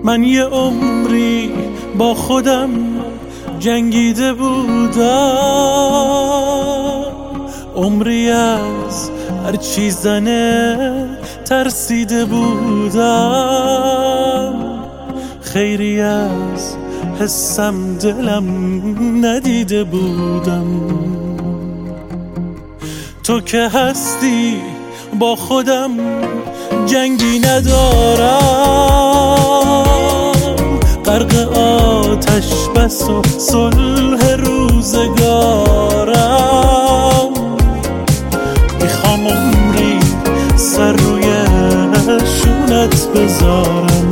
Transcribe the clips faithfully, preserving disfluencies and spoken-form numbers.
من یه عمری با خودم جنگیده بودم، عمری از هر چی زنه ترسیده بودم، خیری از حسم دلم ندیده بودم. تو که هستی با خودم جنگی ندارم، غرق آتش بس و صلح روزگارم. میخوام عمری سر روی شونت بذارم،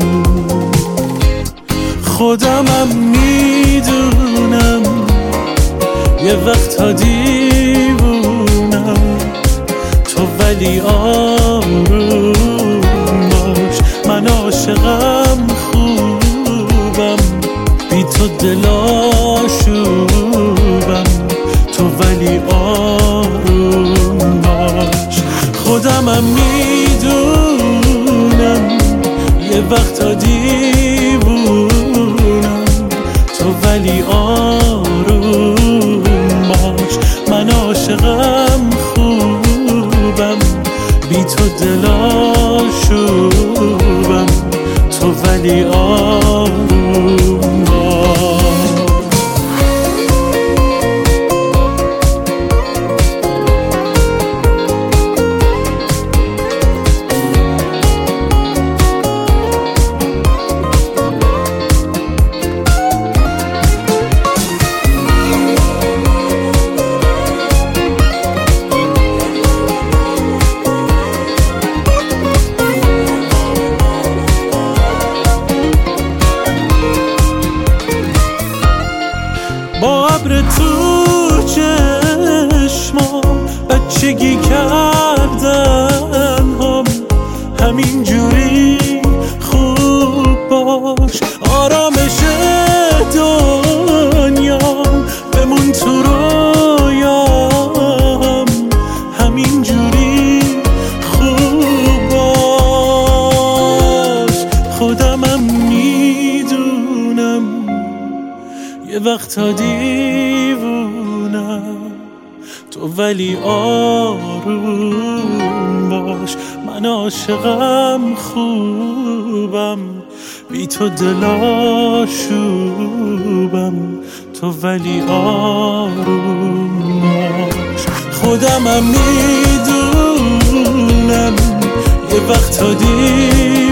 خودمم میدونم یه وقتا دیوونم، تو ولی آروم باش، من عاشقم خوبم، بی تو دلاشوبم، تو ولی آروم باش. خودمم میدونم یه وقتا دیوونم، تو ولی آروم باش، من عاشقم خوبم، بی تو دلاشوبم، تو ولی آروم باش. با ابر تو چشمام بچگی کردن هم، همین جوری خوب باش، آرامش دنیام بمون تو رویام، همین جوری خوب باش. خودمم میدونم یه وقتا دیوونم، تو ولی آروم باش، من عاشقم خوبم، بی تو دلاشوبم، تو ولی آروم باش. خودمم میدونم یه وقتا دیوونم،